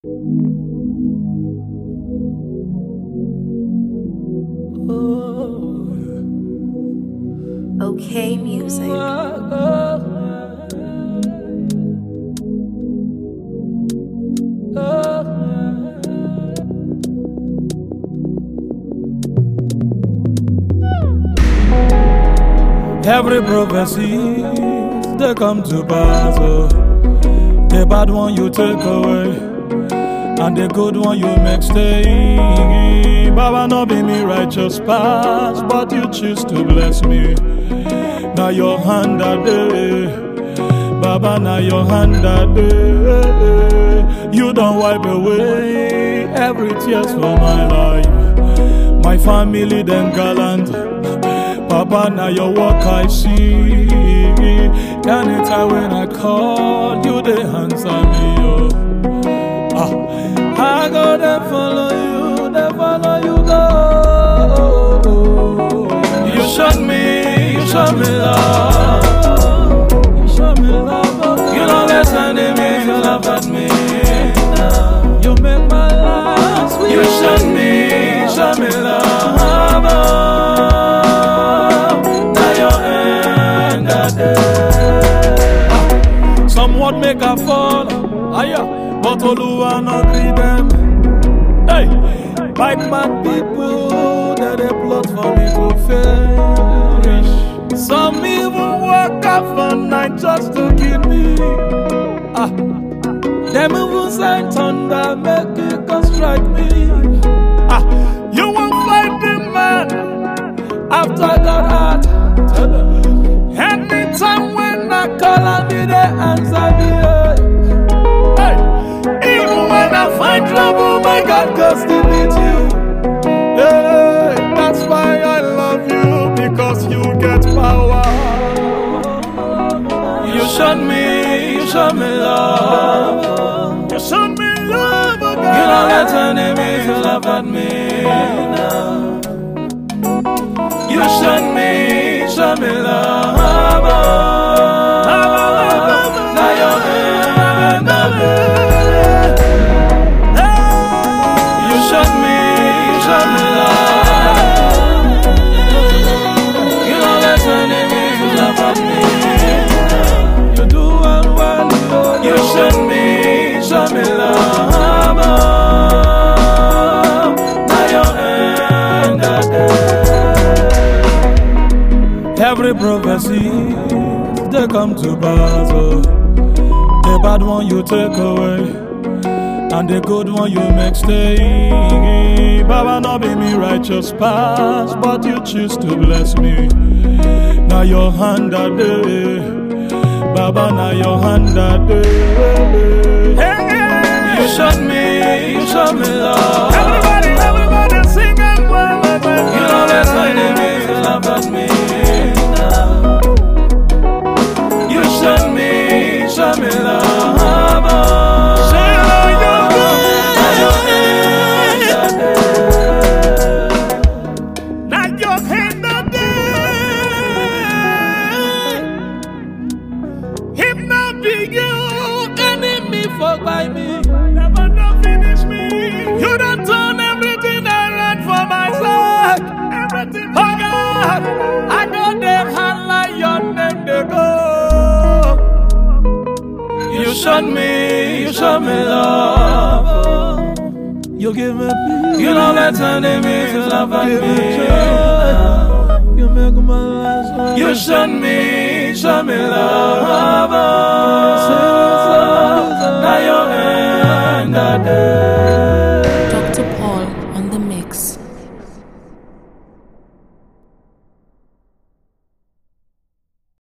Okay, music. Every prophecy they come to pass. The bad one you take away, and the good one you make stay. Baba no be me righteous past, but you choose to bless me. Now your hand are there, Baba. Now your hand are there. You don't wipe away every tears for my life. My family then gallant. Baba, now your work I see. Anytime when I call, you they answer me. I go they follow you go. You showed me love. You showed me love. You don't let enemies laugh at me. You make my life sweet. You showed me love. Now your end that day. Somewhat make a fall, but Oluwa no gree them. Hey, bad man people that they plot for me to fail. Some even work out for night just to kill me. Them even send thunder, make it come strike me. You won't fight the man after God heart. Anytime when I call on me, they answer me. Even when I find trouble, my God goes to meet you. Hey, that's why I love you, because you get power. You showed me love. You showed me love, oh God. You don't let enemies laugh at me now. You showed me love. Now your hand of it. You showed me love. You don't let enemies laugh at me. You do well. You showed me love. Now your hand of it. Every prophecy they come to pass. The bad one you take away, and the good one you make stay. Baba no be me righteous past, but you choose to bless me. Now your hand are there, Baba. Now your hand are there. You showed me love. Everybody sing and well. You don't let enemies laugh at me. You showed me love. Not your hand up there. If not be you, enemy for by me. Never no finish me. You don't turn everything around for my sake. Everything for God. I know they hand like your name they go. You showed me love. You give me peace. You don't let enemies laugh at me. You make my life. You showed me love. Now your end that day. Dr. Paul on the mix.